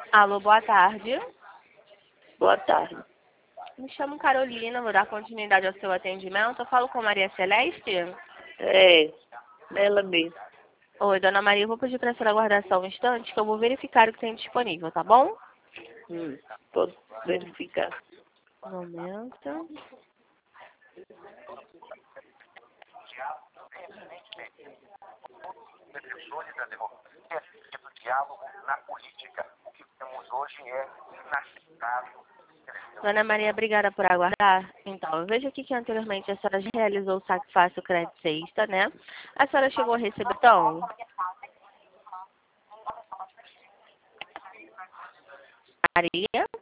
Alô, boa tarde. Boa tarde. Me chamo Carolina, vou dar continuidade ao seu atendimento. Eu falo com Maria Celeste? É, ela mesmo. Oi, dona Maria, eu vou pedir para a senhora aguardar só um instante que eu vou verificar o que tem disponível, tá bom? Pode verificar. Um momento. Defensores da democracia e do diálogo na política. O que temos hoje é inaceitável. Dona Maria, obrigada por aguardar. Então, eu vejo aqui que anteriormente a senhora já realizou o saque fácil crédito sexta, né? A senhora chegou a receber, então? Maria?